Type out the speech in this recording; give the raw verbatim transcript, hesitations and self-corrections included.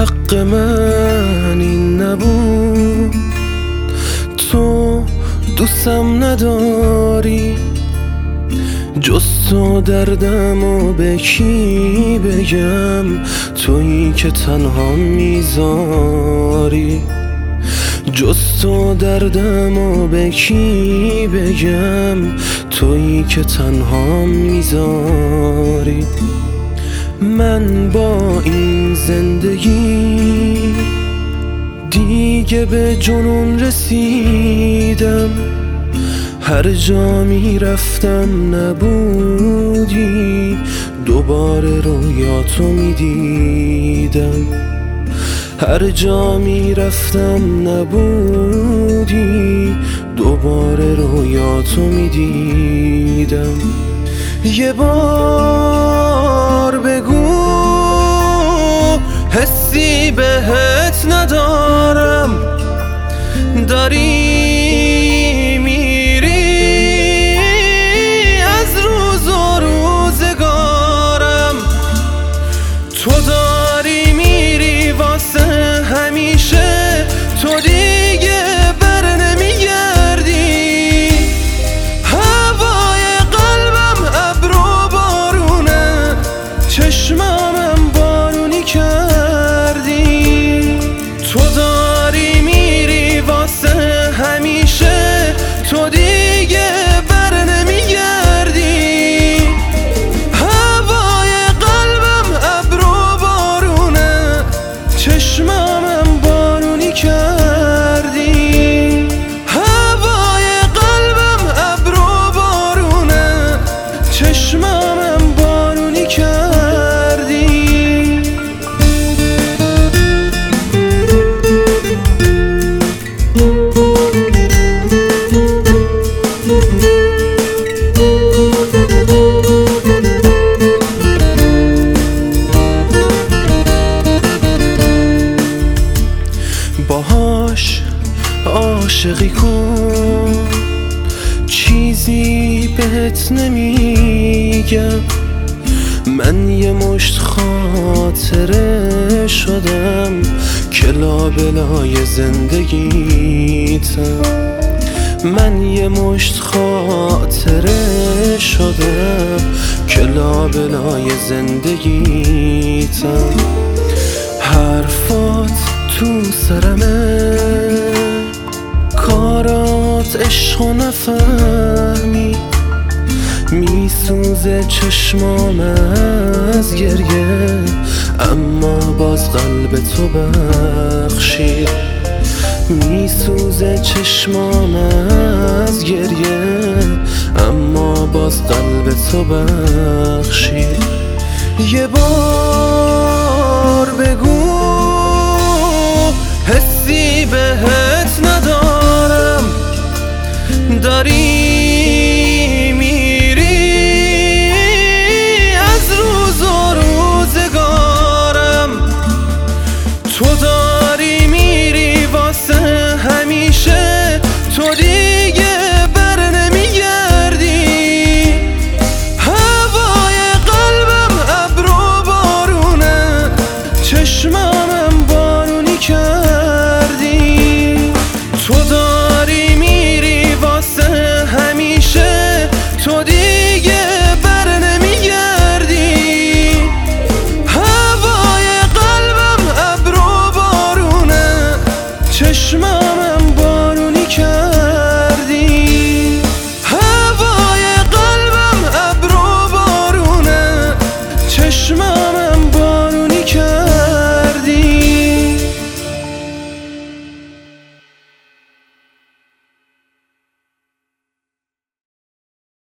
حق من این نبود، تو دوستم نداری، جز تو دردمو به کی بگم، تویی که تنها میذاری. جز تو دردمو به کی بگم، تویی که تنها میذاری. من با این زندگی دیگه به جنون رسیدم، هر جا میرفتم نبودی، دوباره رویاتو میدیدم. هر جا میرفتم نبودی، دوباره رویاتو میدیدم. یه بار بگو حسی بهت ندارم، داری میری از روز و روزگارم. تو داری میری واسه همیشه، تو دیگه بر نمیگردی. هوای قلبم ابرو بارونه، چشمامم بارونی کردی. تو داری میری واسه همیشه، تو دیگه بر نمیگردی. هوای قلبم ابرو بارونه، چشمامم بارونی کردی. هوای قلبم ابرو بارونه، چشمامم بارونی کردی. باهاش عاشقی کن، چیزی بهت نمیگم. من یه مشت خاطره شدم که لابلای زندگیتم. من یه مشت خاطره شدم که لابلای زندگیتم. حرفات تو سرمه، کارات عشق و نفهمی. میسوزه چشمام از گریه، اما باز قلب تو بخشی. میسوزه چشمام از گریه، اما باز قلب تو بخشی. یه بار بگو حسی بهت ندارم، داری میری از روز و روزگارم. تو داری میری واسه همیشه، تو دیگه بر نمیگردی. هوای قلبم ابرو بارونه، چشمام